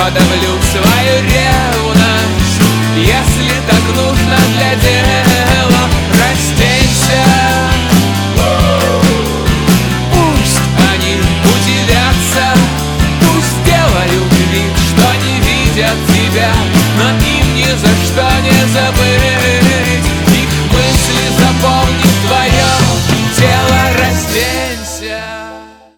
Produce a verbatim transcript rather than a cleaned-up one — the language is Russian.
подавлю свою ревность. Если так нужно для дела, растенься. Пусть они удивятся, пусть делают вид, что не видят тебя, но им ни за что не забыть